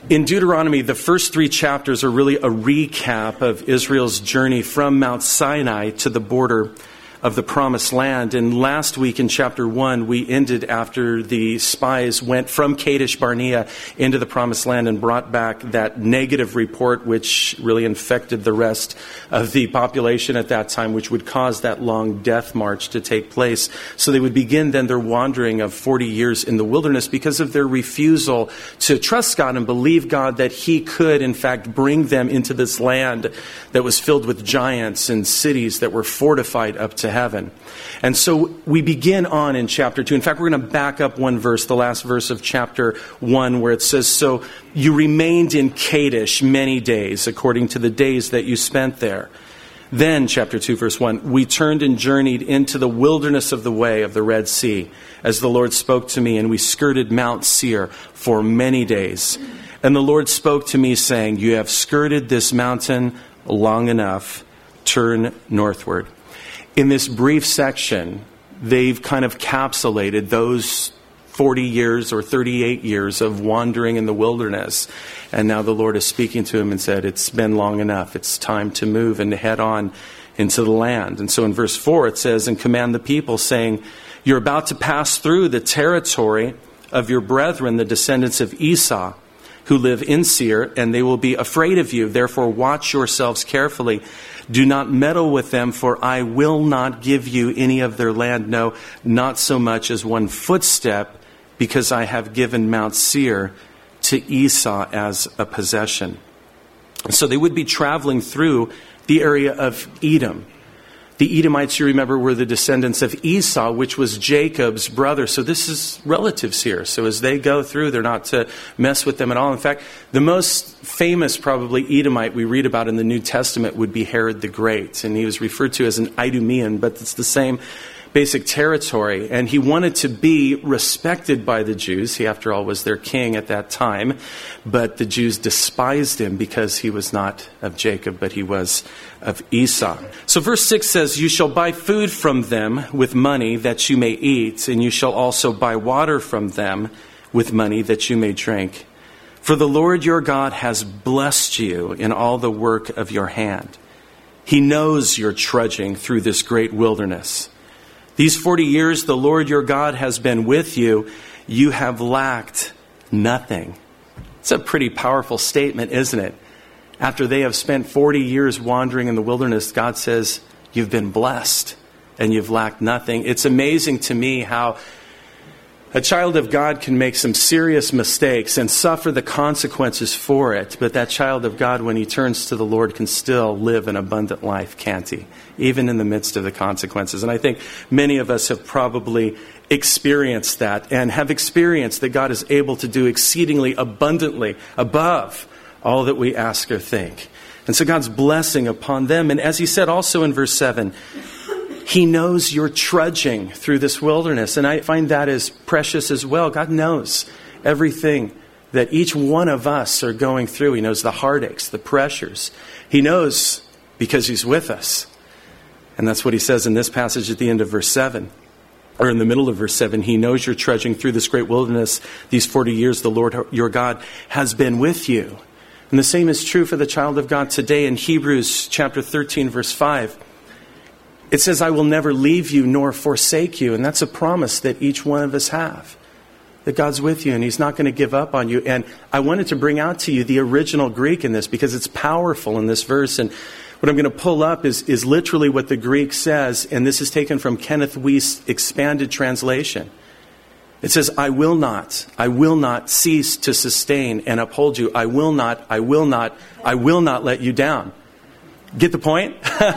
In Deuteronomy, the first 3 chapters are really a recap of Israel's journey from Mount Sinai to the border of the Promised Land. And last week in chapter 1, we ended after the spies went from Kadesh Barnea into the Promised Land and brought back that negative report, which really infected the rest of the population at that time, which would cause that long death march to take place. So they would begin then their wandering of 40 years in the wilderness because of their refusal to trust God and believe God that He could, in fact, bring them into this land that was filled with giants and cities that were fortified up to heaven. And so we begin on in chapter 2. In fact, we're going to back up one verse, the last verse of chapter 1, where it says, "So you remained in Kadesh many days, according to the days that you spent there. Then," chapter 2, verse 1, "we turned and journeyed into the wilderness of the way of the Red Sea, as the Lord spoke to me, and we skirted Mount Seir for many days. And the Lord spoke to me, saying, 'You have skirted this mountain long enough. Turn northward.'" In this brief section, they've kind of capsulated those 40 years or 38 years of wandering in the wilderness. And now the Lord is speaking to him and said, it's been long enough. It's time to move and to head on into the land. And so in verse 4 it says, "And command the people, saying, 'You're about to pass through the territory of your brethren, the descendants of Esau, who live in Seir, and they will be afraid of you. Therefore watch yourselves carefully. Do not meddle with them, for I will not give you any of their land, no, not so much as one footstep, because I have given Mount Seir to Esau as a possession.'" So they would be traveling through the area of Edom. The Edomites, you remember, were the descendants of Esau, which was Jacob's brother. So this is relatives here. So as they go through, they're not to mess with them at all. In fact, the most famous, probably, Edomite we read about in the New Testament would be Herod the Great. And he was referred to as an Idumean, but it's the same basic territory. And he wanted to be respected by the Jews. He, after all, was their king at that time. But the Jews despised him because he was not of Jacob, but he was of Esau. So verse 6 says, "You shall buy food from them with money that you may eat, and you shall also buy water from them with money that you may drink. For the Lord your God has blessed you in all the work of your hand. He knows you're trudging through this great wilderness. These 40 years the Lord your God has been with you. You have lacked nothing." It's a pretty powerful statement, isn't it? After they have spent 40 years wandering in the wilderness, God says, you've been blessed and you've lacked nothing. It's amazing to me how a child of God can make some serious mistakes and suffer the consequences for it. But that child of God, when he turns to the Lord, can still live an abundant life, can't he? Even in the midst of the consequences. And I think many of us have probably experienced that and have experienced that God is able to do exceedingly abundantly above all that we ask or think. And so God's blessing upon them. And as he said also in verse 7, He knows you're trudging through this wilderness. And I find that as precious as well. God knows everything that each one of us are going through. He knows the heartaches, the pressures. He knows because He's with us. And that's what He says in this passage at the end of verse 7. Or in the middle of verse 7, He knows you're trudging through this great wilderness. These 40 years the Lord your God has been with you. And the same is true for the child of God today in Hebrews chapter 13, verse 5. It says, "I will never leave you nor forsake you." And that's a promise that each one of us have. That God's with you and He's not going to give up on you. And I wanted to bring out to you the original Greek in this because it's powerful in this verse. And what I'm going to pull up is literally what the Greek says. And this is taken from Kenneth Wuest's expanded translation. It says, I will not cease to sustain and uphold you. I will not let you down. Get the point?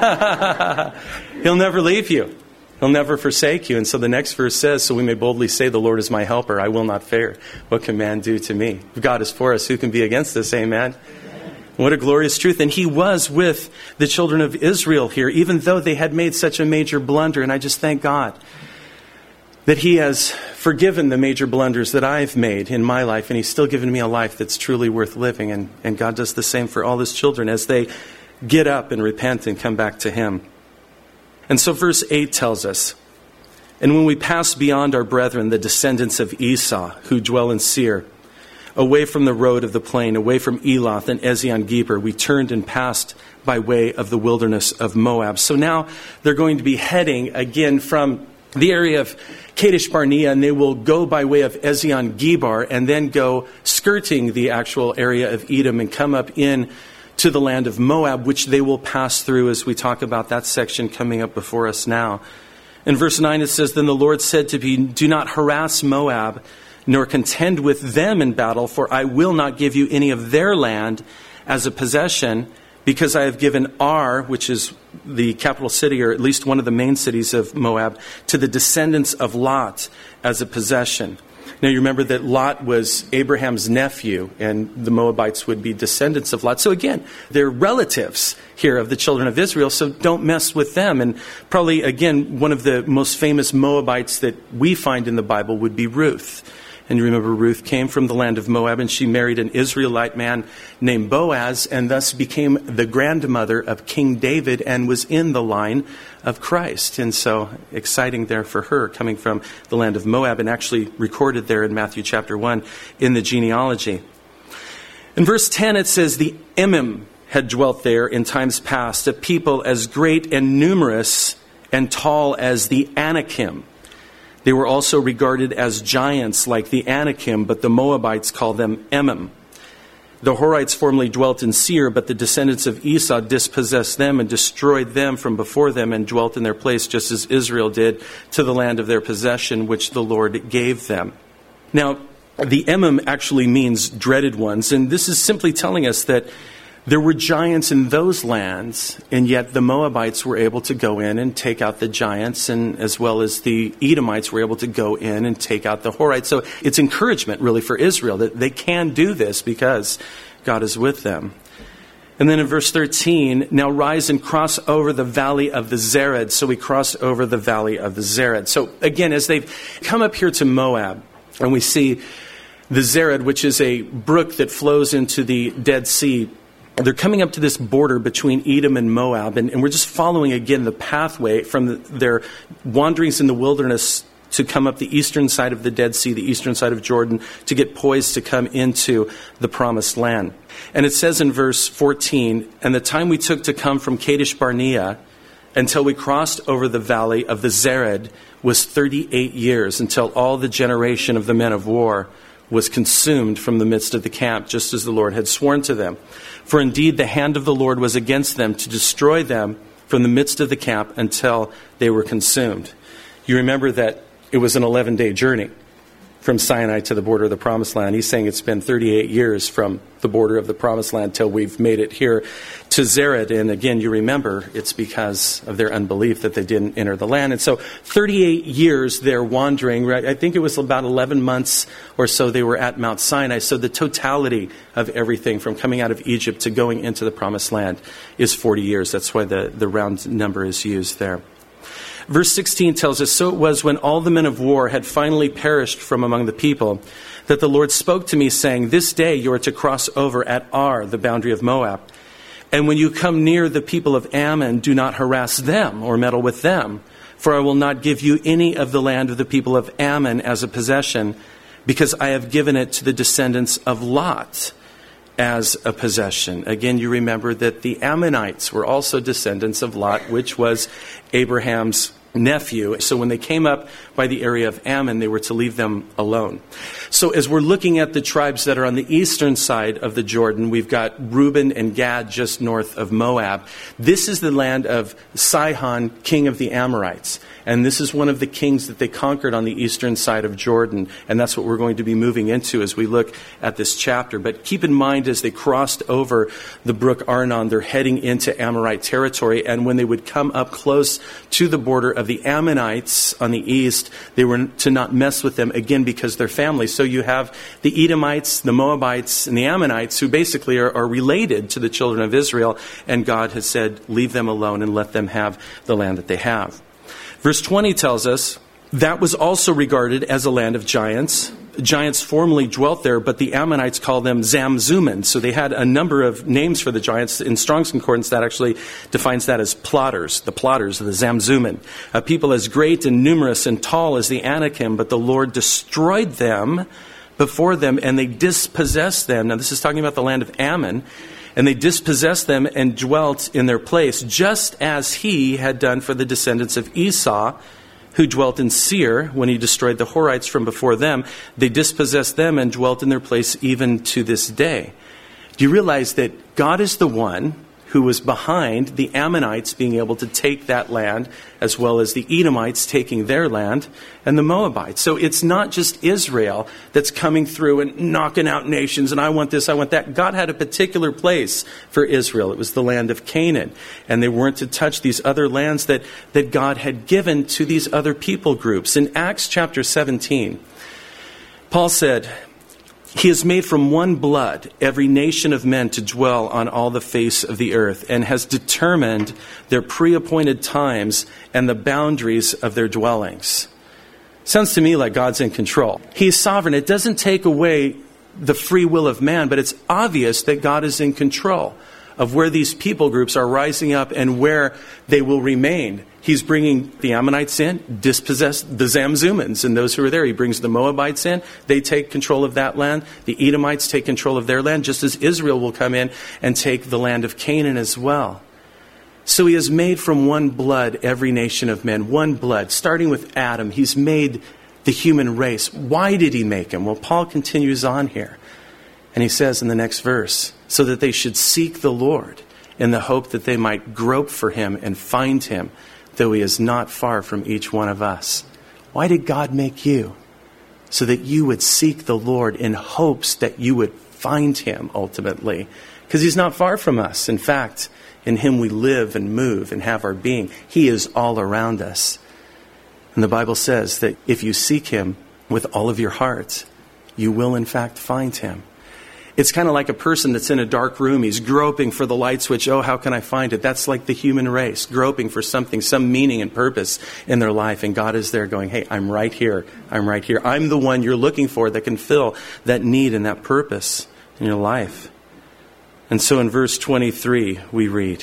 He'll never leave you. He'll never forsake you. And so the next verse says, "So we may boldly say, the Lord is my helper. I will not fear. What can man do to me? If God is for us, who can be against us?" Amen. What a glorious truth. And He was with the children of Israel here, even though they had made such a major blunder. And I just thank God that He has forgiven the major blunders that I've made in my life. And He's still given me a life that's truly worth living. And God does the same for all His children as they get up and repent and come back to Him. And so verse 8 tells us, "And when we passed beyond our brethren, the descendants of Esau, who dwell in Seir, away from the road of the plain, away from Eloth and Ezion-Geber. We turned and passed by way of the wilderness of Moab. So now they're going to be heading again from the area of Kadesh Barnea, and they will go by way of Ezion-Geber and then go skirting the actual area of Edom and come up in to the land of Moab, which they will pass through as we talk about that section coming up before us now. In verse 9 it says, "Then the Lord said to me, do not harass Moab, nor contend with them in battle, for I will not give you any of their land as a possession, because I have given Ar," which is the capital city, or at least one of the main cities of Moab, "to the descendants of Lot as a possession." Now you remember that Lot was Abraham's nephew, and the Moabites would be descendants of Lot. So again, they're relatives here of the children of Israel, so don't mess with them. And probably, again, one of the most famous Moabites that we find in the Bible would be Ruth. And you remember Ruth came from the land of Moab, and she married an Israelite man named Boaz, and thus became the grandmother of King David and was in the line of Christ. And so exciting there for her, coming from the land of Moab, and actually recorded there in Matthew chapter 1 in the genealogy. In verse 10 it says, "The Emim had dwelt there in times past, a people as great and numerous and tall as the Anakim. They were also regarded as giants like the Anakim, but the Moabites call them Emim. The Horites formerly dwelt in Seir, but the descendants of Esau dispossessed them and destroyed them from before them and dwelt in their place, just as Israel did to the land of their possession, which the Lord gave them." Now, the Emim actually means dreaded ones, and this is simply telling us that there were giants in those lands, and yet the Moabites were able to go in and take out the giants, and as well as the Edomites were able to go in and take out the Horites. So it's encouragement really for Israel that they can do this because God is with them. And then in verse 13, "Now rise and cross over the valley of the Zered." So we crossed over the valley of the Zered. So again, as they've come up here to Moab, and we see the Zered, which is a brook that flows into the Dead Sea, they're coming up to this border between Edom and Moab, and we're just following again the pathway from their wanderings in the wilderness to come up the eastern side of the Dead Sea, the eastern side of Jordan, to get poised to come into the promised land. And it says in verse 14, "And the time we took to come from Kadesh Barnea until we crossed over the valley of the Zered was 38 years, until all the generation of the men of war was consumed from the midst of the camp, just as the Lord had sworn to them. For indeed the hand of the Lord was against them to destroy them from the midst of the camp until they were consumed." You remember that it was an 11-day journey from Sinai to the border of the Promised Land. He's saying it's been 38 years from the border of the Promised Land till we've made it here to Zered. And again, you remember it's because of their unbelief that they didn't enter the land. And so 38 years they're wandering. Right? I think it was about 11 months or so they were at Mount Sinai. So the totality of everything from coming out of Egypt to going into the Promised Land is 40 years. That's why the round number is used there. Verse 16 tells us, "So it was when all the men of war had finally perished from among the people, that the Lord spoke to me, saying, this day you are to cross over at Ar, the boundary of Moab. And when you come near the people of Ammon, do not harass them or meddle with them, for I will not give you any of the land of the people of Ammon as a possession, because I have given it to the descendants of Lot as a possession." Again, you remember that the Ammonites were also descendants of Lot, which was Abraham's nephew. So when they came up by the area of Ammon, they were to leave them alone. So as we're looking at the tribes that are on the eastern side of the Jordan, we've got Reuben and Gad just north of Moab. This is the land of Sihon, king of the Amorites. And this is one of the kings that they conquered on the eastern side of Jordan. And that's what we're going to be moving into as we look at this chapter. But keep in mind, as they crossed over the brook Arnon, they're heading into Amorite territory. And when they would come up close to the border of the Ammonites on the east, they were to not mess with them, again, because they're family. So you have the Edomites, the Moabites, and the Ammonites, who basically are related to the children of Israel. And God has said, leave them alone and let them have the land that they have. Verse 20 tells us, that was also regarded as a land of giants. Giants formerly dwelt there, but the Ammonites called them Zamzummim. So they had a number of names for the giants. In Strong's Concordance, that actually defines that as plotters, the Zamzummim. A people as great and numerous and tall as the Anakim, but the Lord destroyed them before them, and they dispossessed them. Now this is talking about the land of Ammon. And they dispossessed them and dwelt in their place, just as he had done for the descendants of Esau, who dwelt in Seir when he destroyed the Horites from before them. They dispossessed them and dwelt in their place even to this day. Do you realize that God is the one who was behind the Ammonites being able to take that land, as well as the Edomites taking their land, and the Moabites? So it's not just Israel that's coming through and knocking out nations, and I want this, I want that. God had a particular place for Israel. It was the land of Canaan. And they weren't to touch these other lands that God had given to these other people groups. In Acts chapter 17, Paul said, He has made from one blood every nation of men to dwell on all the face of the earth, and has determined their pre-appointed times and the boundaries of their dwellings. Sounds to me like God's in control. He's sovereign. It doesn't take away the free will of man, but it's obvious that God is in control of where these people groups are rising up and where they will remain. He's bringing the Ammonites in, dispossess the Zamzummans and those who are there. He brings the Moabites in. They take control of that land. The Edomites take control of their land, just as Israel will come in and take the land of Canaan as well. So he has made from one blood every nation of men, one blood. Starting with Adam, he's made the human race. Why did he make him? Well, Paul continues on here. And he says in the next verse, so that they should seek the Lord in the hope that they might grope for him and find him, though he is not far from each one of us. Why did God make you? So that you would seek the Lord in hopes that you would find him ultimately. Because he's not far from us. In fact, in him we live and move and have our being. He is all around us. And the Bible says that if you seek him with all of your heart, you will in fact find him. It's kind of like a person that's in a dark room. He's groping for the light switch. Oh, how can I find it? That's like the human race, groping for something, some meaning and purpose in their life. And God is there going, hey, I'm right here. I'm right here. I'm the one you're looking for that can fill that need and that purpose in your life. And so in verse 23, we read,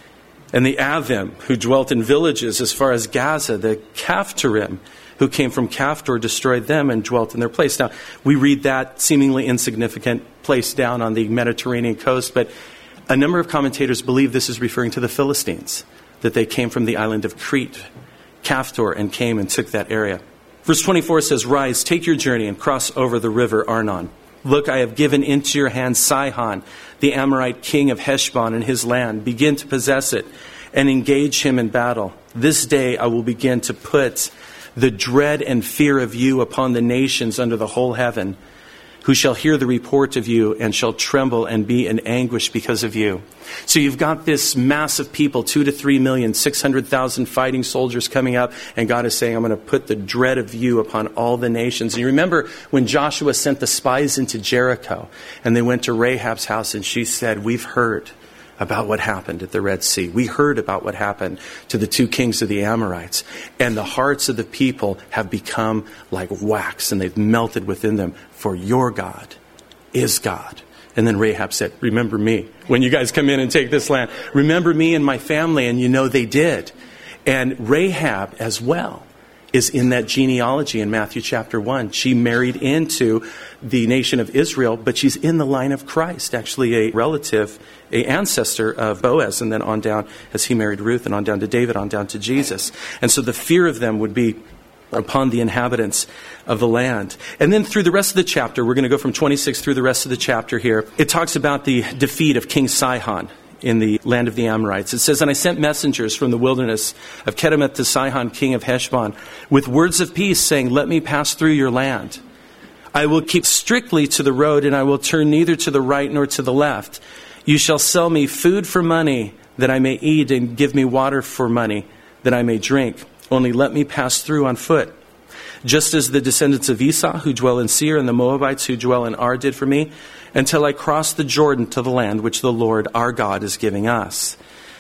and the Avim, who dwelt in villages as far as Gaza, the Caphtorim, who came from Caphtor, destroyed them and dwelt in their place. Now, we read that seemingly insignificant place down on the Mediterranean coast, but a number of commentators believe this is referring to the Philistines, that they came from the island of Crete, Caphtor, and came and took that area. Verse 24 says, rise, take your journey, and cross over the river Arnon. Look, I have given into your hand Sihon, the Amorite king of Heshbon, and his land. Begin to possess it and engage him in battle. This day I will begin to put the dread and fear of you upon the nations under the whole heaven, who shall hear the report of you and shall tremble and be in anguish because of you. So you've got this mass of people, 2 to 3 million, 600,000 fighting soldiers coming up, and God is saying, I'm going to put the dread of you upon all the nations. And you remember when Joshua sent the spies into Jericho, and they went to Rahab's house, and she said, we've heard about what happened at the Red Sea. We heard about what happened to the 2 kings of the Amorites. And the hearts of the people have become like wax, and they've melted within them. For your God is God. And then Rahab said, remember me. When you guys come in and take this land, remember me and my family. And you know they did. And Rahab as well is in that genealogy in Matthew chapter 1. She married into the nation of Israel, but she's in the line of Christ, actually a relative, an ancestor of Boaz, and then on down as he married Ruth, and on down to David, on down to Jesus. And so the fear of them would be upon the inhabitants of the land. And then through the rest of the chapter, we're going to go from 26 through the rest of the chapter here. It talks about the defeat of King Sihon in the land of the Amorites. It says, and I sent messengers from the wilderness of Kedemoth to Sihon, king of Heshbon, with words of peace, saying, let me pass through your land. I will keep strictly to the road, and I will turn neither to the right nor to the left. You shall sell me food for money, that I may eat, and give me water for money, that I may drink. Only let me pass through on foot. Just as the descendants of Esau, who dwell in Seir, and the Moabites, who dwell in Ar, did for me, until I cross the Jordan to the land which the Lord our God is giving us.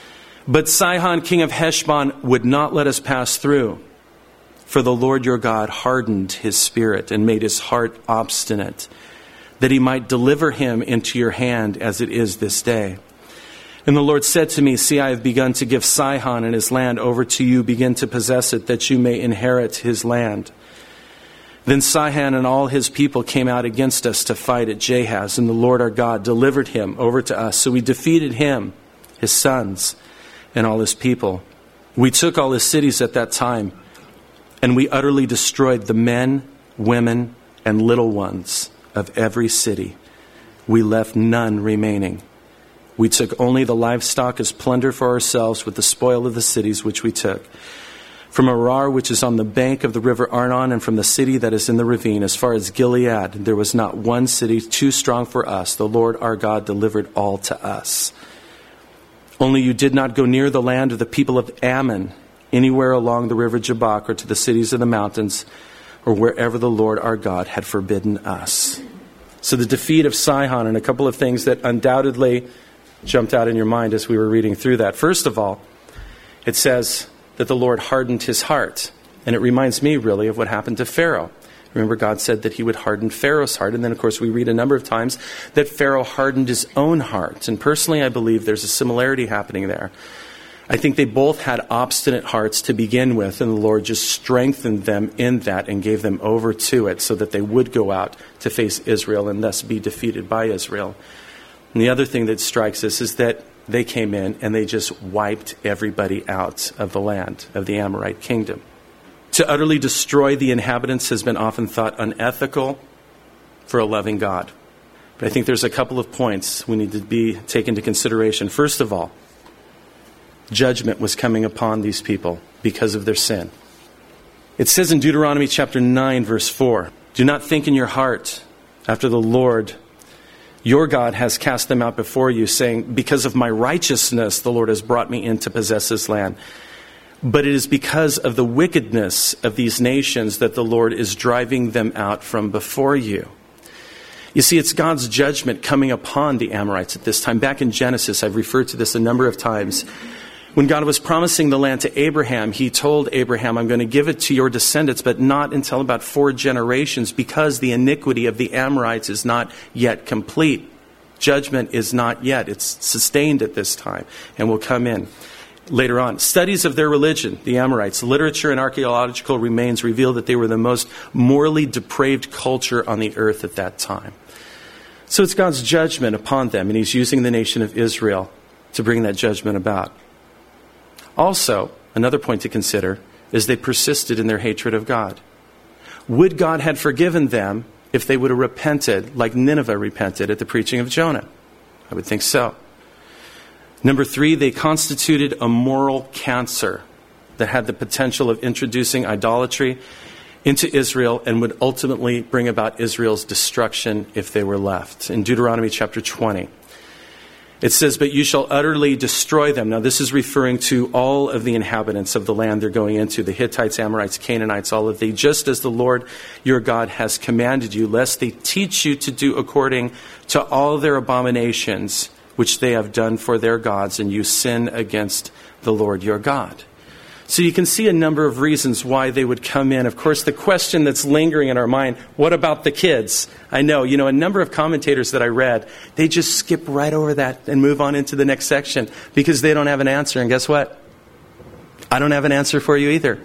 But Sihon, king of Heshbon, would not let us pass through. For the Lord your God hardened his spirit and made his heart obstinate, that he might deliver him into your hand as it is this day. And the Lord said to me, see, I have begun to give Sihon and his land over to you. Begin to possess it, that you may inherit his land. Then Sihon and all his people came out against us to fight at Jahaz, and the Lord our God delivered him over to us. So we defeated him, his sons, and all his people. We took all his cities at that time, and we utterly destroyed the men, women, and little ones of every city. We left none remaining. We took only the livestock as plunder for ourselves with the spoil of the cities which we took. From Arar, which is on the bank of the river Arnon, and from the city that is in the ravine, as far as Gilead, there was not one city too strong for us. The Lord our God delivered all to us. Only you did not go near the land of the people of Ammon, anywhere along the river Jabbok, or to the cities of the mountains, or wherever the Lord our God had forbidden us. So the defeat of Sihon, and a couple of things that undoubtedly jumped out in your mind as we were reading through that. First of all, it says that the Lord hardened his heart. And it reminds me really of what happened to Pharaoh. Remember, God said that he would harden Pharaoh's heart. And then, of course, we read a number of times that Pharaoh hardened his own heart. And personally, I believe there's a similarity happening there. I think they both had obstinate hearts to begin with, and the Lord just strengthened them in that and gave them over to it so that they would go out to face Israel and thus be defeated by Israel. And the other thing that strikes us is that they came in and they just wiped everybody out of the land of the Amorite kingdom. To utterly destroy the inhabitants has been often thought unethical for a loving God. But I think there's a couple of points we need to take into consideration. First of all, judgment was coming upon these people because of their sin. It says in Deuteronomy chapter 9, verse 4, "Do not think in your heart after the Lord your God has cast them out before you, saying, because of my righteousness the Lord has brought me in to possess this land. But it is because of the wickedness of these nations that the Lord is driving them out from before you." You see, it's God's judgment coming upon the Amorites at this time. Back in Genesis, I've referred to this a number of times. When God was promising the land to Abraham, he told Abraham, "I'm going to give it to your descendants, but not until about 4 generations, because the iniquity of the Amorites is not yet complete." Judgment is not yet. It's sustained at this time and will come in later on. Studies of their religion, the Amorites, literature and archaeological remains reveal that they were the most morally depraved culture on the earth at that time. So it's God's judgment upon them, and he's using the nation of Israel to bring that judgment about. Also, another point to consider is they persisted in their hatred of God. Would God have forgiven them if they would have repented like Nineveh repented at the preaching of Jonah? I would think so. Number 3, they constituted a moral cancer that had the potential of introducing idolatry into Israel and would ultimately bring about Israel's destruction if they were left. In Deuteronomy chapter 20, it says, "But you shall utterly destroy them." Now, this is referring to all of the inhabitants of the land they're going into, the Hittites, Amorites, Canaanites, all of these, just as the Lord your God has commanded you, lest they teach you to do according to all their abominations, which they have done for their gods, and you sin against the Lord your God. So you can see a number of reasons why they would come in. Of course, the question that's lingering in our mind, what about the kids? I know, a number of commentators that I read, they just skip right over that and move on into the next section because they don't have an answer. And guess what? I don't have an answer for you either.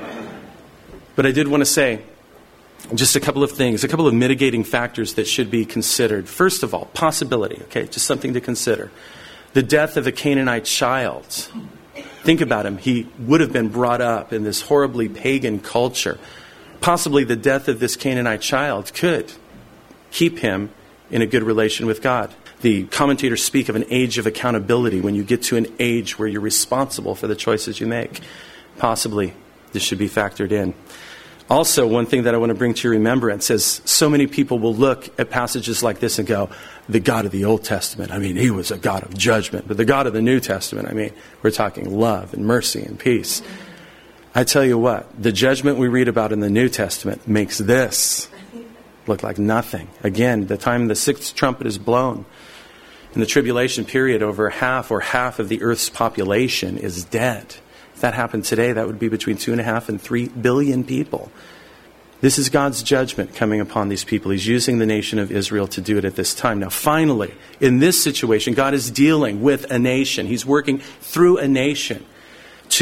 But I did want to say just a couple of things, a couple of mitigating factors that should be considered. First of all, possibility, okay, just something to consider. The death of a Canaanite child. Think about him. He would have been brought up in this horribly pagan culture. Possibly the death of this Canaanite child could keep him in a good relation with God. The commentators speak of an age of accountability, when you get to an age where you're responsible for the choices you make. Possibly this should be factored in. Also, one thing that I want to bring to your remembrance is so many people will look at passages like this and go, the God of the Old Testament, he was a God of judgment. But the God of the New Testament, we're talking love and mercy and peace. I tell you what, the judgment we read about in the New Testament makes this look like nothing. Again, the time the 6th trumpet is blown, in the tribulation period, over half of the earth's population is dead. If that happened today, that would be between 2.5 and 3 billion people. This is God's judgment coming upon these people. He's using the nation of Israel to do it at this time. Now, finally, in this situation, God is dealing with a nation. He's working through a nation to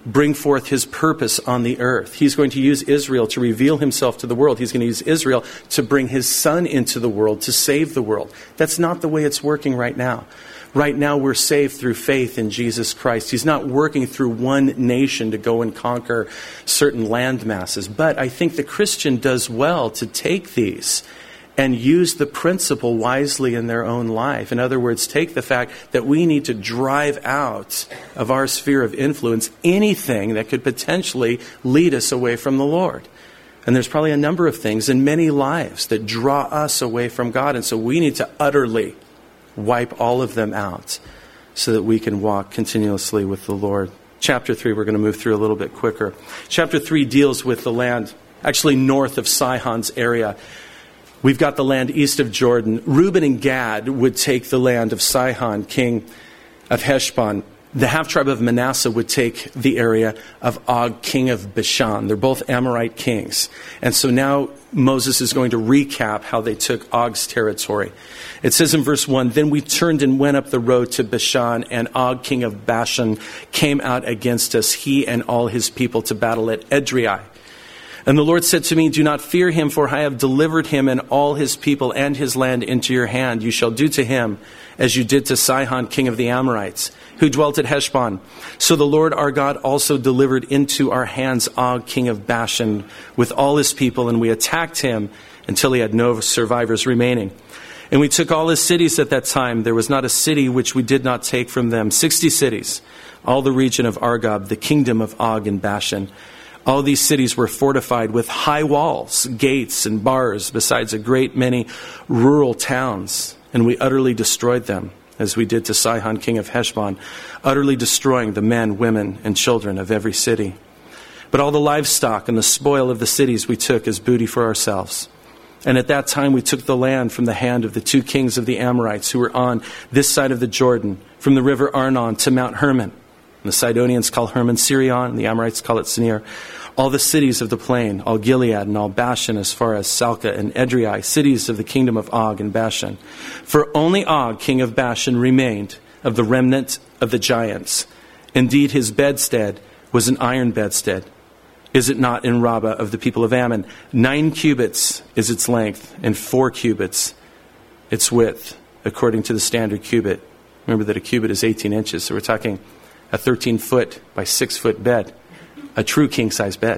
bring forth his purpose on the earth. He's going to use Israel to reveal himself to the world. He's going to use Israel to bring his son into the world, to save the world. That's not the way it's working right now. Right now we're saved through faith in Jesus Christ. He's not working through one nation to go and conquer certain land masses. But I think the Christian does well to take these and use the principle wisely in their own life. In other words, take the fact that we need to drive out of our sphere of influence anything that could potentially lead us away from the Lord. And there's probably a number of things in many lives that draw us away from God. And so we need to utterly wipe all of them out so that we can walk continuously with the Lord. Chapter 3, we're going to move through a little bit quicker. Chapter 3 deals with the land, actually north of Sihon's area. We've got the land east of Jordan. Reuben and Gad would take the land of Sihon, king of Heshbon. The half-tribe of Manasseh would take the area of Og, king of Bashan. They're both Amorite kings. And so now Moses is going to recap how they took Og's territory. It says in verse 1, "Then we turned and went up the road to Bashan, and Og, king of Bashan, came out against us, he and all his people, to battle at Edrei. And the Lord said to me, 'Do not fear him, for I have delivered him and all his people and his land into your hand. You shall do to him as you did to Sihon, king of the Amorites, who dwelt at Heshbon.' So the Lord our God also delivered into our hands Og, king of Bashan, with all his people, and we attacked him until he had no survivors remaining. And we took all his cities at that time. There was not a city which we did not take from them. 60 cities, all the region of Argob, the kingdom of Og and Bashan. All these cities were fortified with high walls, gates, and bars, besides a great many rural towns. And we utterly destroyed them, as we did to Sihon, king of Heshbon, utterly destroying the men, women, and children of every city. But all the livestock and the spoil of the cities we took as booty for ourselves. And at that time we took the land from the hand of the 2 kings of the Amorites who were on this side of the Jordan, from the river Arnon to Mount Hermon. And the Sidonians call Hermon Sirion, and the Amorites call it Senir. All the cities of the plain, all Gilead and all Bashan as far as Salcah and Edrei, cities of the kingdom of Og and Bashan. For only Og, king of Bashan, remained of the remnant of the giants. Indeed, his bedstead was an iron bedstead. Is it not in Rabbah of the people of Ammon? 9 cubits is its length, and 4 cubits its width, according to the standard cubit. Remember that a cubit is 18 inches, so we're talking a 13-foot by 6-foot bed. A true king-size bed.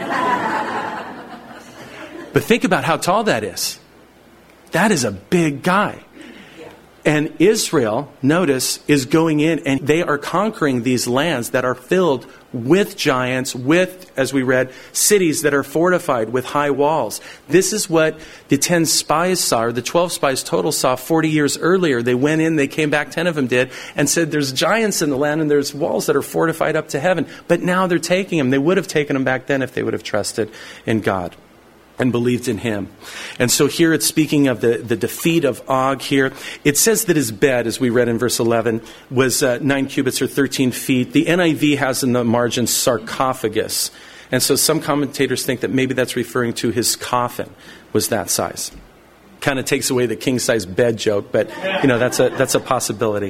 But think about how tall that is. That is a big guy. And Israel, notice, is going in and they are conquering these lands that are filled with giants, with, as we read, cities that are fortified with high walls. This is what the 10 spies saw, or the 12 spies total saw 40 years earlier. They went in, they came back, 10 of them did, and said there's giants in the land and there's walls that are fortified up to heaven. But now they're taking them. They would have taken them back then if they would have trusted in God and believed in him. And so here it's speaking of the defeat of Og here. It says that his bed, as we read in verse 11, was 9 cubits or 13 feet. The NIV has in the margin sarcophagus. And so some commentators think that maybe that's referring to his coffin was that size. Kind of takes away the king-size bed joke, but that's a possibility.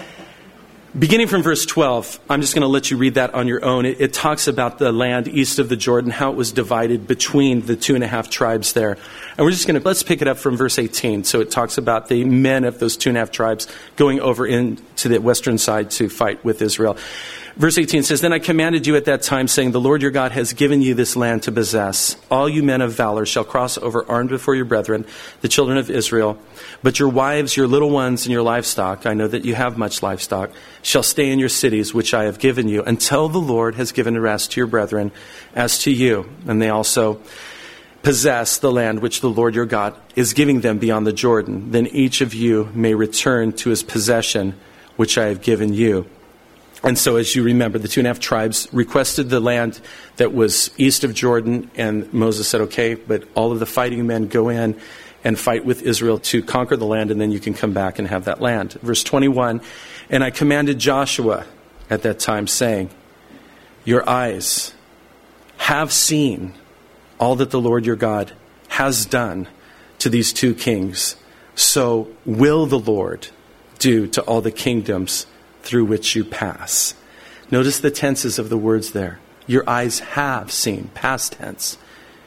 Beginning from verse 12, I'm just going to let you read that on your own. It talks about the land east of the Jordan, how it was divided between the 2.5 tribes there. And let's pick it up from verse 18. So it talks about the men of those 2.5 tribes going over into the western side to fight with Israel. Verse 18 says, "Then I commanded you at that time, saying, the Lord your God has given you this land to possess. All you men of valor shall cross over armed before your brethren, the children of Israel. But your wives, your little ones, and your livestock, I know that you have much livestock, shall stay in your cities, which I have given you, until the Lord has given rest to your brethren as to you. And they also possess the land which the Lord your God is giving them beyond the Jordan. Then each of you may return to his possession, which I have given you." And so, as you remember, the 2.5 tribes requested the land that was east of Jordan, and Moses said, okay, but all of the fighting men go in and fight with Israel to conquer the land, and then you can come back and have that land. Verse 21, "And I commanded Joshua at that time, saying, your eyes have seen all that the Lord your God has done to these 2 kings. So will the Lord do to all the kingdoms through which you pass." Notice the tenses of the words there. Your eyes have seen, past tense.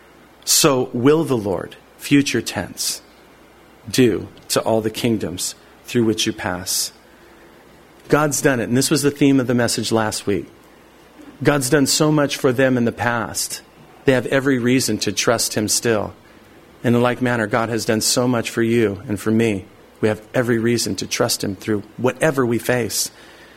So will the Lord, future tense, do to all the kingdoms through which you pass. God's done it. And this was the theme of the message last week. God's done so much for them in the past. They have every reason to trust him still. And in like manner, God has done so much for you and for me. We have every reason to trust him through whatever we face.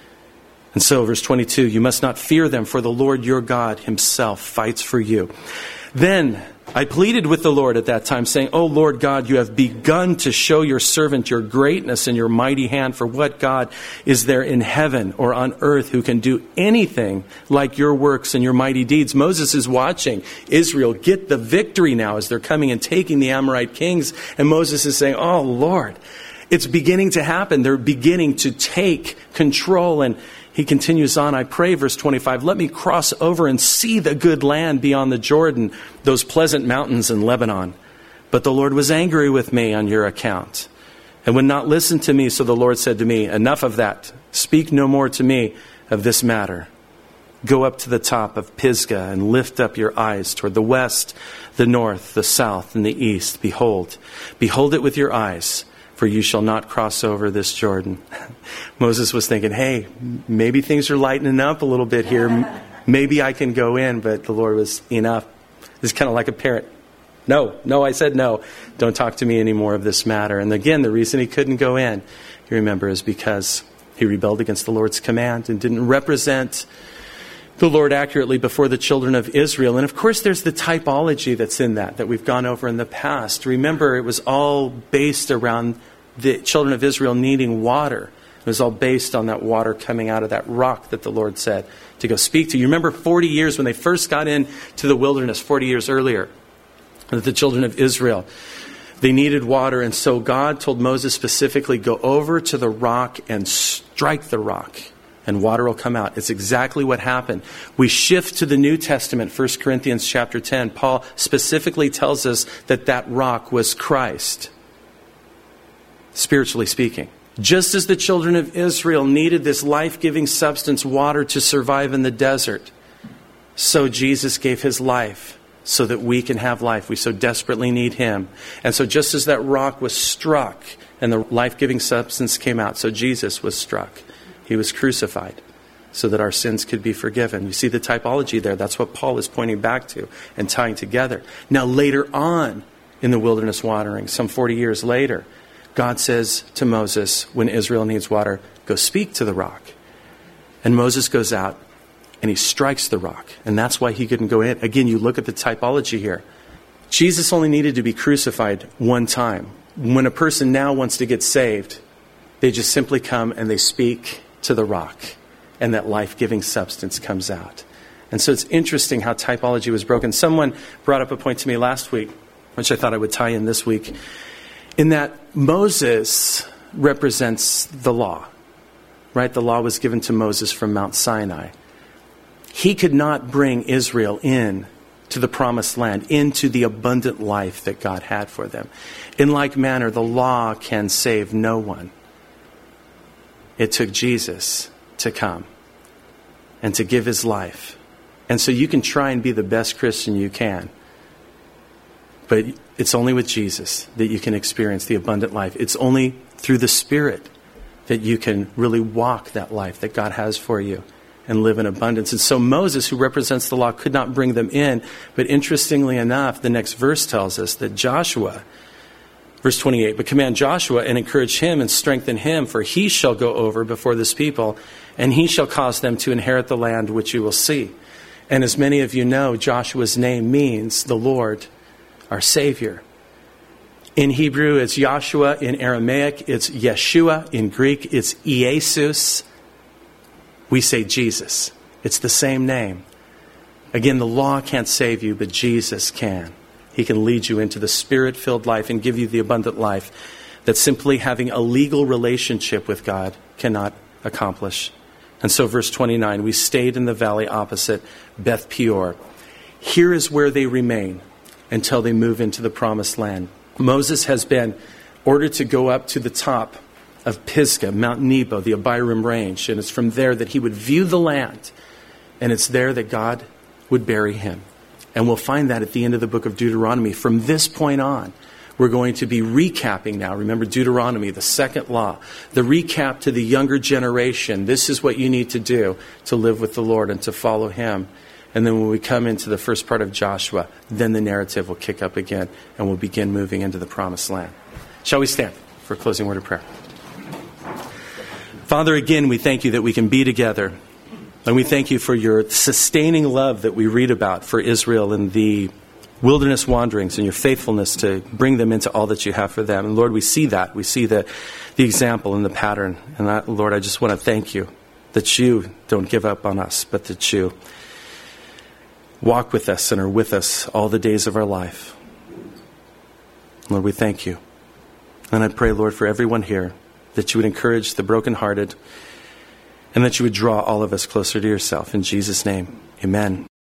And so, verse 22, you must not fear them, for the Lord your God himself fights for you. Then I pleaded with the Lord at that time, saying, O Lord God, you have begun to show your servant your greatness and your mighty hand. For what God is there in heaven or on earth who can do anything like your works and your mighty deeds? Moses is watching Israel get the victory now as they're coming and taking the Amorite kings. And Moses is saying, oh Lord, it's beginning to happen. They're beginning to take control. And he continues on, I pray, verse 25, let me cross over and see the good land beyond the Jordan, those pleasant mountains in Lebanon. But the Lord was angry with me on your account and would not listen to me. So the Lord said to me, enough of that. Speak no more to me of this matter. Go up to the top of Pisgah and lift up your eyes toward the west, the north, the south, and the east. Behold it with your eyes. For you shall not cross over this Jordan. Moses was thinking, hey, maybe things are lightening up a little bit here. Maybe I can go in. But the Lord was, enough. It's kind of like a parent. No, I said no. Don't talk to me anymore of this matter. And again, the reason he couldn't go in, you remember, is because he rebelled against the Lord's command and didn't represent the Lord accurately before the children of Israel. And of course, there's the typology that's in that we've gone over in the past. Remember, it was all based around the children of Israel needing water. It was all based on that water coming out of that rock that the Lord said to go speak to. You remember 40 years when they first got into the wilderness, 40 years earlier, that the children of Israel, they needed water. And so God told Moses specifically, go over to the rock and strike the rock, and water will come out. It's exactly what happened. We shift to the New Testament, 1 Corinthians chapter 10. Paul specifically tells us that that rock was Christ, spiritually speaking. Just as the children of Israel needed this life-giving substance, water, to survive in the desert, so Jesus gave his life so that we can have life. We so desperately need him. And so just as that rock was struck and the life-giving substance came out, so Jesus was struck. He was crucified so that our sins could be forgiven. You see the typology there. That's what Paul is pointing back to and tying together. Now later on in the wilderness wandering, some 40 years later, God says to Moses, when Israel needs water, go speak to the rock. And Moses goes out and he strikes the rock. And that's why he couldn't go in. Again, you look at the typology here. Jesus only needed to be crucified one time. When a person now wants to get saved, they just simply come and they speak to the rock, and that life-giving substance comes out. And so it's interesting how typology was broken. Someone brought up a point to me last week, which I thought I would tie in this week, in that Moses represents the law, right? The law was given to Moses from Mount Sinai. He could not bring Israel in to the promised land, into the abundant life that God had for them. In like manner, the law can save no one. It took Jesus to come and to give his life. And so you can try and be the best Christian you can, but it's only with Jesus that you can experience the abundant life. It's only through the Spirit that you can really walk that life that God has for you and live in abundance. And so Moses, who represents the law, could not bring them in. But interestingly enough, the next verse tells us that Joshua, verse 28, but command Joshua and encourage him and strengthen him, for he shall go over before this people, and he shall cause them to inherit the land which you will see. And as many of you know, Joshua's name means the Lord, our Savior. In Hebrew, it's Joshua. In Aramaic, it's Yeshua. In Greek, it's Iesus. We say Jesus. It's the same name. Again, the law can't save you, but Jesus can. He can lead you into the Spirit-filled life and give you the abundant life that simply having a legal relationship with God cannot accomplish. And so verse 29, we stayed in the valley opposite Beth Peor. Here is where they remain until they move into the promised land. Moses has been ordered to go up to the top of Pisgah, Mount Nebo, the Abiram range. And it's from there that he would view the land. And it's there that God would bury him. And we'll find that at the end of the book of Deuteronomy. From this point on, we're going to be recapping now. Remember Deuteronomy, the second law. The recap to the younger generation. This is what you need to do to live with the Lord and to follow him. And then when we come into the first part of Joshua, then the narrative will kick up again and we'll begin moving into the promised land. Shall we stand for a closing word of prayer? Father, again, we thank you that we can be together. And we thank you for your sustaining love that we read about for Israel in the wilderness wanderings and your faithfulness to bring them into all that you have for them. And Lord, we see that. We see the example and the pattern. And Lord, I just want to thank you that you don't give up on us, but that you walk with us and are with us all the days of our life. Lord, we thank you. And I pray, Lord, for everyone here, that you would encourage the brokenhearted and that you would draw all of us closer to yourself. In Jesus' name, amen.